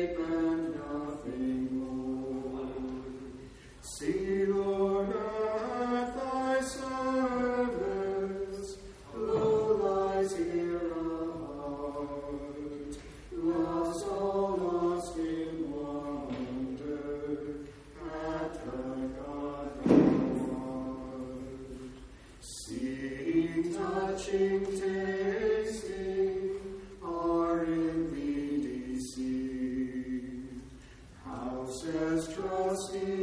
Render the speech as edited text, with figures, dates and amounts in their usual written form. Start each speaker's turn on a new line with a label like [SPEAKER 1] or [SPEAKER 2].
[SPEAKER 1] escape and nothing more. See, Lord, at thy service, who lies here apart, lost, all lost in wonder at the God heart. Seeing, touching, tasting, are in thee deceived. How says trusting